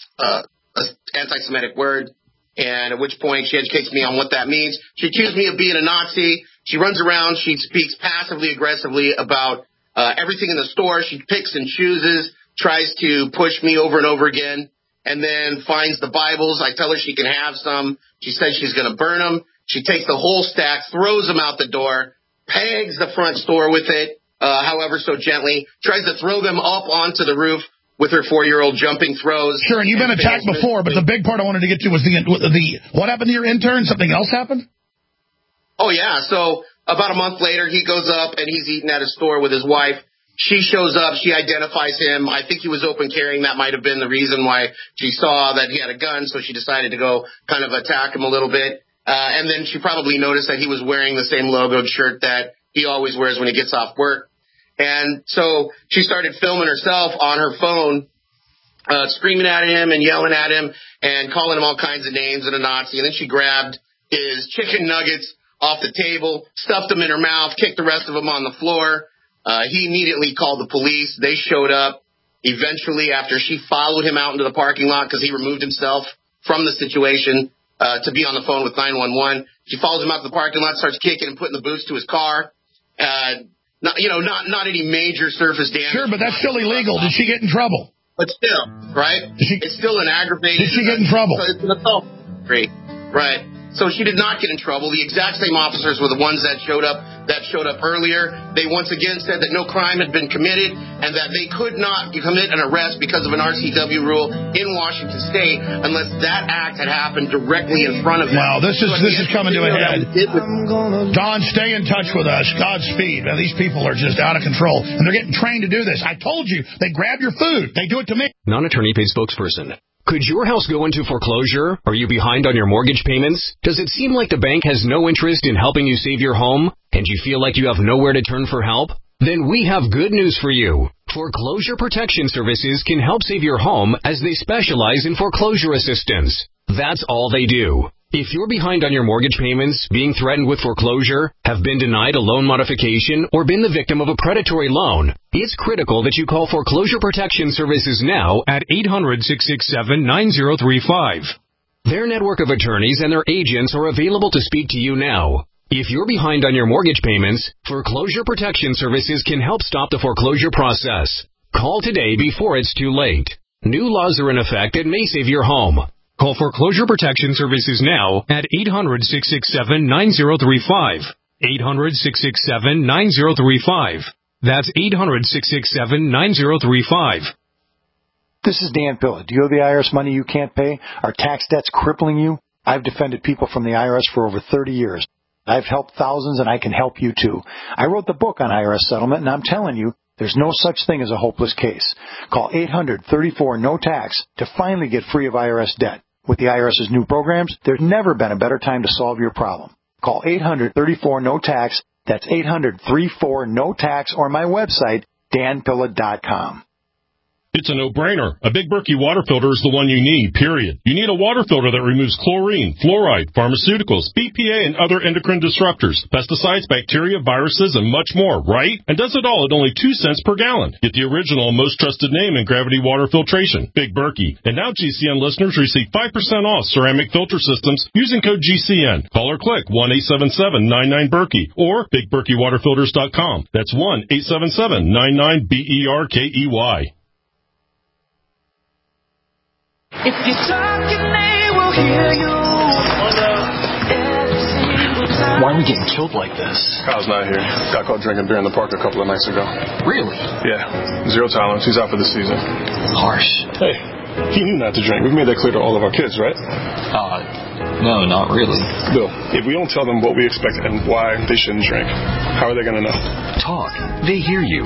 anti-Semitic word, and at which point she educates me on what that means. She accused me of being a Nazi. She runs around. She speaks passively aggressively about everything in the store. She picks and chooses, tries to push me over and over again, and then finds the Bibles. I tell her she can have some. She says she's going to burn them. She takes the whole stack, throws them out the door, pegs the front store with it, however so gently, tries to throw them up onto the roof with her 4-year-old jumping throws. Sure, and you've been attacked before, but the big part I wanted to get to was the what happened to your intern? Something else happened? Oh, yeah. So about a month later, he goes up, and he's eating at a store with his wife. She shows up. She identifies him. I think he was open carrying. That might have been the reason why she saw that he had a gun, so she decided to go kind of attack him a little bit. And then she probably noticed that he was wearing the same logoed shirt that he always wears when he gets off work. And so she started filming herself on her phone, screaming at him and yelling at him and calling him all kinds of names and a Nazi. And then she grabbed his chicken nuggets off the table, stuffed them in her mouth, kicked the rest of them on the floor. He immediately called the police. They showed up eventually after she followed him out into the parking lot because he removed himself from the situation to be on the phone with 911. She follows him out to the parking lot, starts kicking and putting the boots to his car. Not any major surface damage. Sure, but that's still illegal. Did she get in trouble? But still, right? It's still an aggravated. Did she get in trouble? It's an assault. Right. So she did not get in trouble. The exact same officers were the ones that showed up earlier. They once again said that no crime had been committed and that they could not commit an arrest because of an RCW rule in Washington State unless that act had happened directly in front of them. Wow, this is coming to a head. Don, stay in touch with us. Godspeed. Now, these people are just out of control, and they're getting trained to do this. I told you, they grab your food. They do it to me. Non-attorney paid spokesperson. Could your house go into foreclosure? Are you behind on your mortgage payments? Does it seem like the bank has no interest in helping you save your home? And you feel like you have nowhere to turn for help? Then we have good news for you. Foreclosure Protection Services can help save your home as they specialize in foreclosure assistance. That's all they do. If you're behind on your mortgage payments, being threatened with foreclosure, have been denied a loan modification, or been the victim of a predatory loan, it's critical that you call Foreclosure Protection Services now at 800-667-9035. Their network of attorneys and their agents are available to speak to you now. If you're behind on your mortgage payments, Foreclosure Protection Services can help stop the foreclosure process. Call today before it's too late. New laws are in effect that may save your home. Call Foreclosure Protection Services now at 800-667-9035. 800-667-9035. That's 800-667-9035. This is Dan Pilla. Do you owe the IRS money you can't pay? Are tax debts crippling you? I've defended people from the IRS for over 30 years. I've helped thousands, and I can help you too. I wrote the book on IRS settlement, and I'm telling you, there's no such thing as a hopeless case. Call 800-34-NO-TAX to finally get free of IRS debt. With the IRS's new programs, there's never been a better time to solve your problem. Call 800-34-NO-TAX. That's 800-34-NO-TAX, or my website, danpilla.com. It's a no-brainer. A Big Berkey water filter is the one you need, period. You need a water filter that removes chlorine, fluoride, pharmaceuticals, BPA, and other endocrine disruptors, pesticides, bacteria, viruses, and much more, right? And does it all at only 2 cents per gallon. Get the original, most trusted name in gravity water filtration, Big Berkey. And now GCN listeners receive 5% off ceramic filter systems using code GCN. Call or click 1-877-99-BERKEY or BigBerkeyWaterFilters.com. That's 1-877-99-BERKEY. If you're talking, they will hear you. Why are we getting killed like this? Kyle's not here. Got caught drinking beer in the park a couple of nights ago. Really? Yeah. 0 tolerance. He's out for the season. Harsh. Hey, he knew not to drink. We've made that clear to all of our kids, right? No, not really. Bill, if we don't tell them what we expect and why they shouldn't drink, how are they going to know? Talk. They hear you.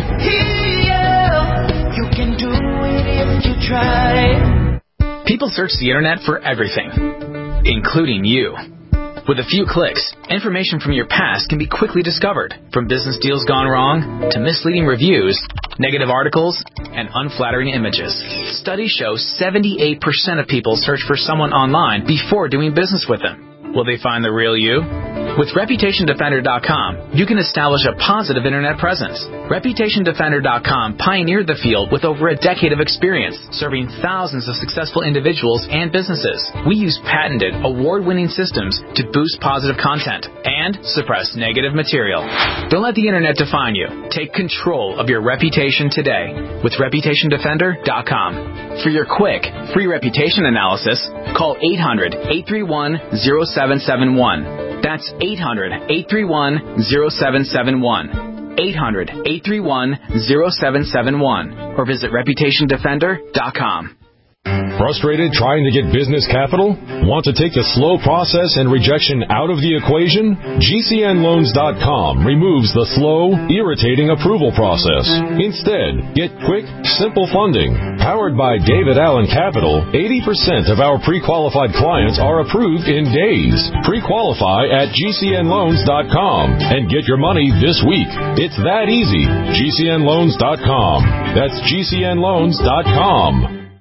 You can do it if you try. People search the internet for everything, including you. With a few clicks, information from your past can be quickly discovered, from business deals gone wrong to misleading reviews, negative articles, and unflattering images. Studies show 78% of people search for someone online before doing business with them. Will they find the real you? With ReputationDefender.com, you can establish a positive internet presence. ReputationDefender.com pioneered the field with over a decade of experience, serving thousands of successful individuals and businesses. We use patented, award-winning systems to boost positive content and suppress negative material. Don't let the internet define you. Take control of your reputation today with ReputationDefender.com. For your quick, free reputation analysis, call 800-831-0771. That's 800-831-0771. 800-831-0771. Or visit ReputationDefender.com. Frustrated trying to get business capital? Want to take the slow process and rejection out of the equation? GCNLoans.com removes the slow, irritating approval process. Instead, get quick, simple funding. Powered by David Allen Capital, 80% of our pre-qualified clients are approved in days. Pre-qualify at GCNLoans.com and get your money this week. It's that easy. GCNLoans.com. That's GCNLoans.com.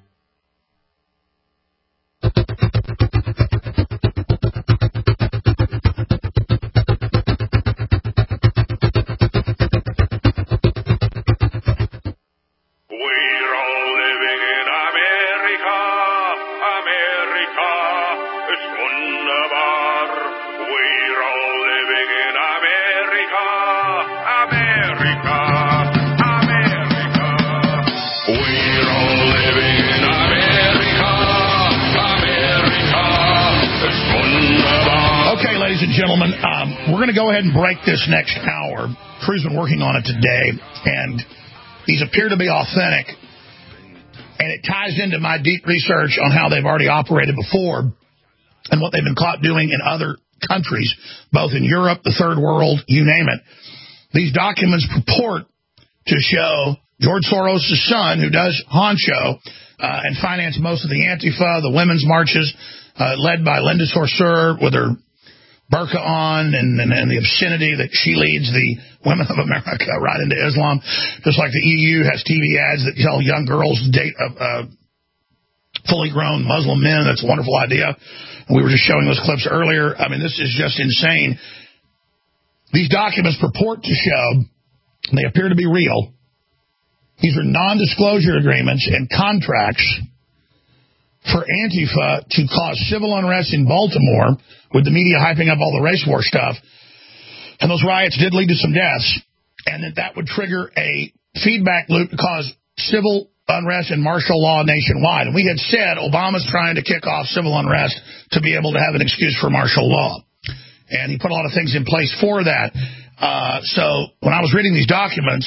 Gentlemen, we're going to go ahead and break this next hour. Crew's been working on it today, and these appear to be authentic, and it ties into my deep research on how they've already operated before and what they've been caught doing in other countries, both in Europe, the Third World, you name it. These documents purport to show George Soros' son, who does Honcho and finance most of the Antifa, the women's marches, led by Linda Sarsour with her burqa on and the obscenity that she leads the women of America right into Islam, just like the EU has TV ads that tell young girls to date fully grown Muslim men. That's a wonderful idea. And we were just showing those clips earlier. I mean, this is just insane. These documents purport to show, and they appear to be real, these are non-disclosure agreements and contracts for Antifa to cause civil unrest in Baltimore, with the media hyping up all the race war stuff. And those riots did lead to some deaths. And that would trigger a feedback loop to cause civil unrest and martial law nationwide. And we had said Obama's trying to kick off civil unrest to be able to have an excuse for martial law. And he put a lot of things in place for that. So when I was reading these documents,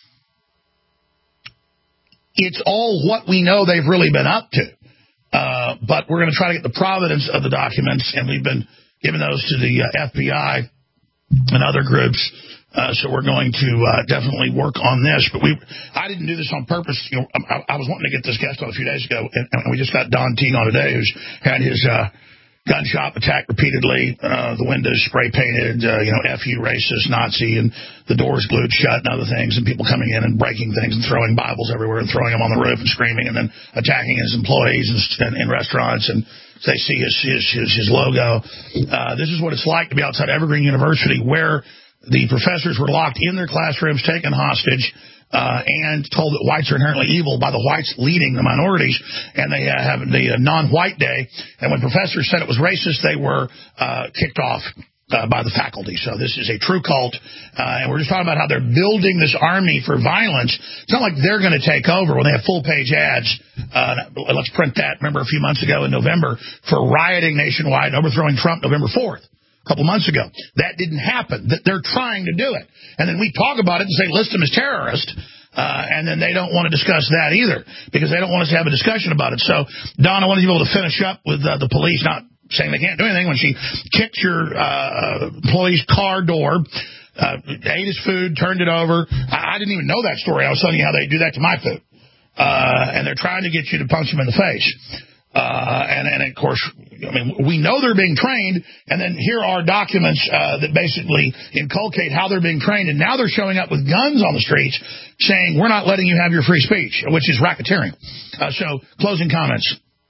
it's all what we know they've really been up to. But we're going to try to get the provenance of the documents, and we've been giving those to the FBI and other groups. So we're going to definitely work on this. But I didn't do this on purpose. I was wanting to get this guest on a few days ago, and we just got Don Teague on today, who's had his gun shop attacked repeatedly, the windows spray painted, F you racist Nazi, and the doors glued shut and other things, and people coming in and breaking things and throwing Bibles everywhere and throwing them on the roof and screaming, and then attacking his employees in restaurants, and they see his logo. This is what it's like to be outside Evergreen University, where the professors were locked in their classrooms, taken hostage, and told that whites are inherently evil by the whites leading the minorities, and they have the non-white day. And when professors said it was racist, they were kicked off by the faculty. So this is a true cult, and we're just talking about how they're building this army for violence. It's not like they're going to take over when they have full-page ads. Let's print that. Remember a few months ago in November for rioting nationwide and overthrowing Trump November 4th. A couple months ago. That didn't happen. They're trying to do it. And then we talk about it and say, list them as terrorists, and then they don't want to discuss that either because they don't want us to have a discussion about it. So, Don, I wanted to be able to finish up with the police not saying they can't do anything when she kicked your employee's car door, ate his food, turned it over. I didn't even know that story. I was telling you how they do that to my food. And they're trying to get you to punch them in the face. And of course, I mean, we know they're being trained, and then here are documents that basically inculcate how they're being trained, and now they're showing up with guns on the streets saying, we're not letting you have your free speech, which is racketeering. So, closing comments.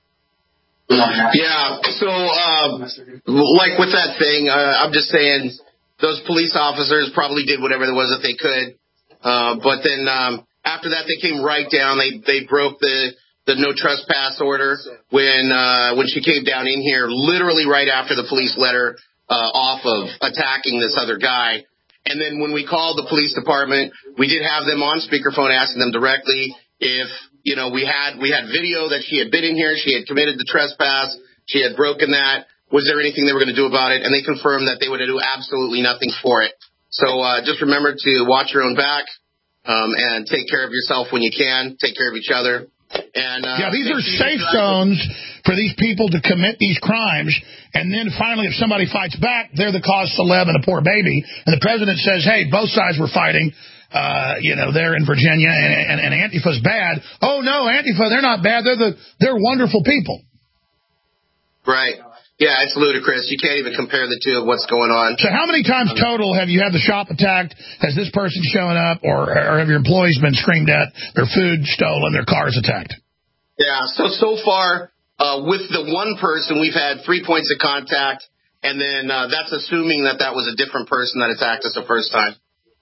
Yeah, so, like with that thing, I'm just saying those police officers probably did whatever there was that they could, but then after that, they came right down. They broke the no trespass order when she came down in here, literally right after the police let her off of attacking this other guy. And then when we called the police department, we did have them on speakerphone asking them directly if, we had video that she had been in here, she had committed the trespass, she had broken that. Was there anything they were going to do about it? And they confirmed that they would do absolutely nothing for it. So just remember to watch your own back and take care of yourself when you can. Take care of each other. And, these are safe zones for these people to commit these crimes, and then finally, if somebody fights back, they're the cause celeb and a poor baby, and the president says, hey, both sides were fighting, they're in Virginia, and Antifa's bad. Oh, no, Antifa, they're not bad, they're wonderful people. Right. Yeah, it's ludicrous. You can't even compare the two of what's going on. So how many times total have you had the shop attacked? Has this person shown up, or have your employees been screamed at, their food stolen, their cars attacked? Yeah, so far, with the one person, we've had 3 points of contact, and then that's assuming that was a different person that attacked us the first time.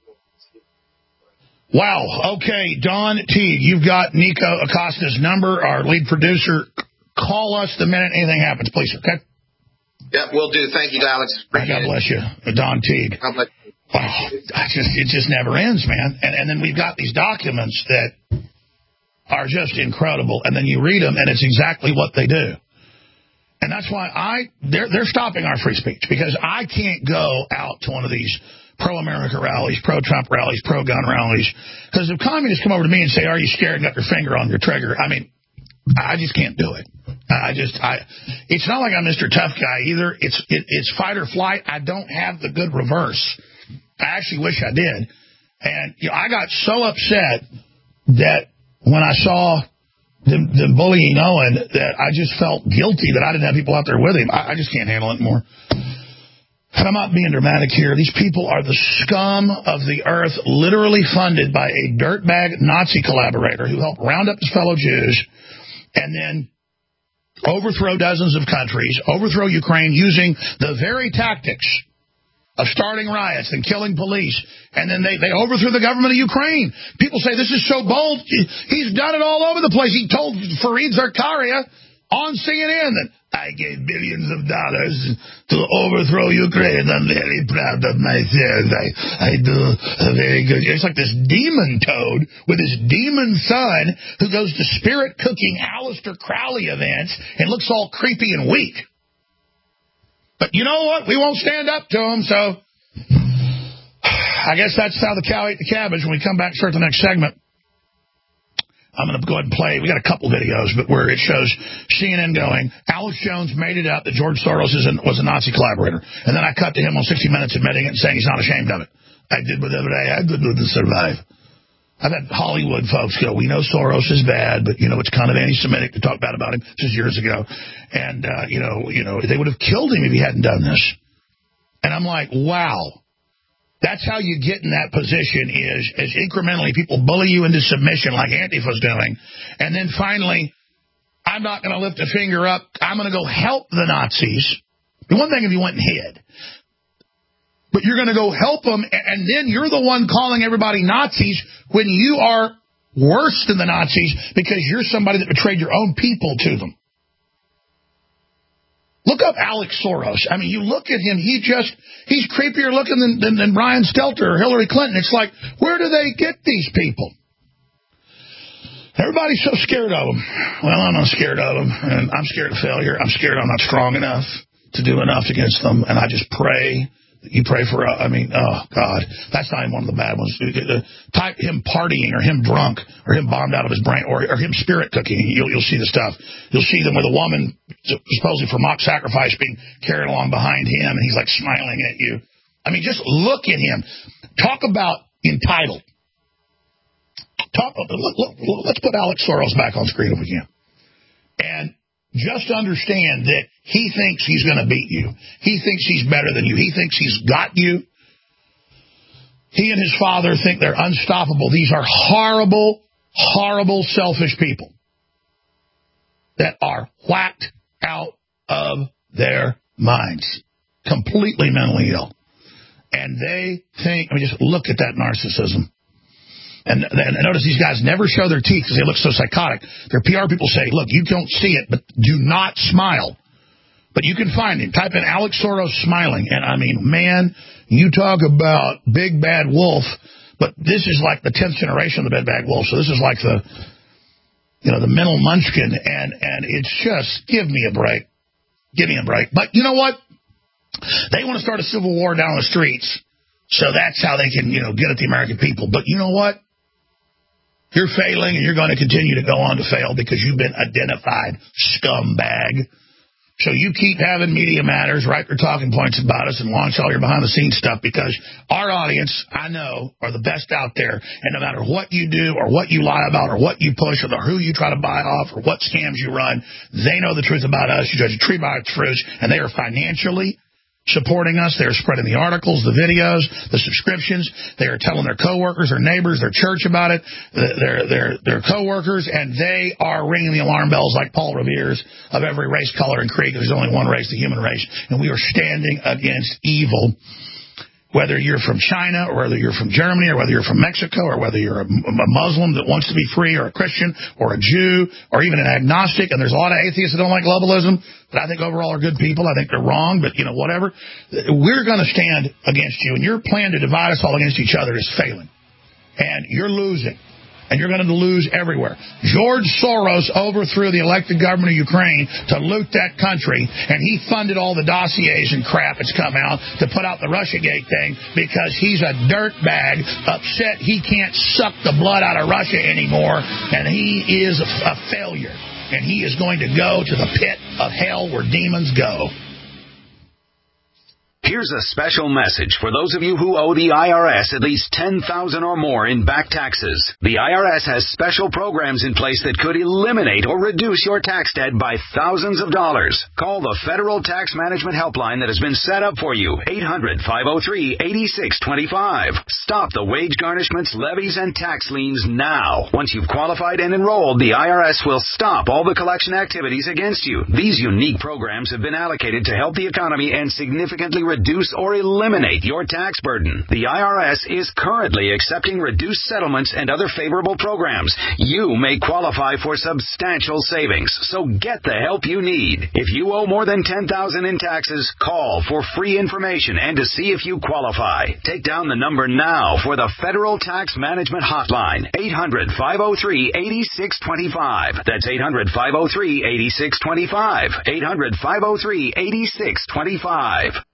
Wow. Okay, Don Teague, you've got Nico Acosta's number, our lead producer. Call us the minute anything happens, please, okay? Yeah, will do. Thank you, Alex. God bless you. Don Teague. Wow. It just never ends, man. And then we've got these documents that are just incredible. And then you read them, and it's exactly what they do. And that's why they're stopping our free speech, because I can't go out to one of these pro-America rallies, pro-Trump rallies, pro-gun rallies. Because if communists come over to me and say, are you scared, and got your finger on your trigger, I mean, I just can't do it. It's not like I'm Mr. Tough Guy either. It's fight or flight. I don't have the good reverse. I actually wish I did. And I got so upset that when I saw them bullying Owen, that I just felt guilty that I didn't have people out there with him. I just can't handle it anymore. And I'm not being dramatic here. These people are the scum of the earth, literally funded by a dirtbag Nazi collaborator who helped round up his fellow Jews and then overthrow dozens of countries, overthrow Ukraine using the very tactics of starting riots and killing police, and then they overthrew the government of Ukraine. People say, this is so bold. He's done it all over the place. He told Fareed Zakaria on CNN that I gave billions of dollars to overthrow Ukraine. I'm very proud of myself. I do a very good. It's like this demon toad with his demon son who goes to spirit cooking Aleister Crowley events and looks all creepy and weak. But you know what? We won't stand up to him, so I guess that's how the cow ate the cabbage. When we come back, start the next segment. I'm going to go ahead and play. We got a couple videos, but where it shows CNN going, Alex Jones made it up that George Soros was a Nazi collaborator. And then I cut to him on 60 Minutes admitting it and saying he's not ashamed of it. I did whatever I did to survive. I've had Hollywood folks go, we know Soros is bad, but, it's kind of anti-Semitic to talk bad about him. This is years ago. And, they would have killed him if he hadn't done this. And I'm like, wow. That's how you get in that position is as incrementally people bully you into submission like Antifa's doing. And then finally, I'm not going to lift a finger up. I'm going to go help the Nazis. The one thing if you went and hid. But you're going to go help them, and then you're the one calling everybody Nazis when you are worse than the Nazis because you're somebody that betrayed your own people to them. Look up Alex Soros. I mean, you look at him, he's creepier looking than Brian Stelter or Hillary Clinton. It's like, where do they get these people? Everybody's so scared of them. Well, I'm not scared of them, and I'm scared of failure. I'm scared I'm not strong enough to do enough against them, and I just pray. You pray for, oh, God, that's not even one of the bad ones. Type him partying or him drunk or him bombed out of his brain or him spirit cooking. You'll see the stuff. You'll see them with a woman, supposedly for mock sacrifice, being carried along behind him, and he's like smiling at you. I mean, just look at him. Talk about entitled. Let's put Alex Soros back on screen if we can. And just understand that he thinks he's going to beat you. He thinks he's better than you. He thinks he's got you. He and his father think they're unstoppable. These are horrible, horrible, selfish people that are whacked out of their minds, completely mentally ill. And they think, just look at that narcissism. And notice these guys never show their teeth because they look so psychotic. Their PR people say, look, you don't see it, but do not smile. But you can find him. Type in Alex Soros smiling. And man, you talk about big bad wolf, but this is like the 10th generation of the big bad wolf. So this is like the mental munchkin. And it's just, give me a break. Give me a break. But you know what? They want to start a civil war down the streets. So that's how they can, get at the American people. But you know what? You're failing, and you're going to continue to go on to fail because you've been identified, scumbag. So you keep having Media Matters, write their talking points about us, and launch all your behind-the-scenes stuff because our audience, I know, are the best out there. And no matter what you do or what you lie about or what you push or who you try to buy off or what scams you run, they know the truth about us. You judge a tree by its fruits, and they are financially supporting us. They're spreading the articles, the videos, the subscriptions. They are telling their coworkers, their neighbors, their church about it, their coworkers, and they are ringing the alarm bells like Paul Revere's of every race, color, and creed. There's only one race, the human race, and we are standing against evil. Whether you're from China or whether you're from Germany or whether you're from Mexico or whether you're a Muslim that wants to be free or a Christian or a Jew or even an agnostic, and there's a lot of atheists that don't like globalism, but I think overall are good people. I think they're wrong, but, whatever. We're going to stand against you, and your plan to divide us all against each other is failing. And you're losing. And you're going to lose everywhere. George Soros overthrew the elected government of Ukraine to loot that country, and he funded all the dossiers and crap that's come out to put out the Russiagate thing because he's a dirtbag, upset he can't suck the blood out of Russia anymore, and he is a failure. And he is going to go to the pit of hell where demons go. Here's a special message for those of you who owe the IRS at least $10,000 or more in back taxes. The IRS has special programs in place that could eliminate or reduce your tax debt by thousands of dollars. Call the Federal Tax Management Helpline that has been set up for you, 800-503-8625. Stop the wage garnishments, levies, and tax liens now. Once you've qualified and enrolled, the IRS will stop all the collection activities against you. These unique programs have been allocated to help the economy and significantly reduce or eliminate your tax burden. The IRS is currently accepting reduced settlements and other favorable programs. You may qualify for substantial savings, so get the help you need. If you owe more than $10,000 in taxes, call for free information and to see if you qualify. Take down the number now for the Federal Tax Management Hotline, 800-503-8625. That's 800-503-8625. 800-503-8625.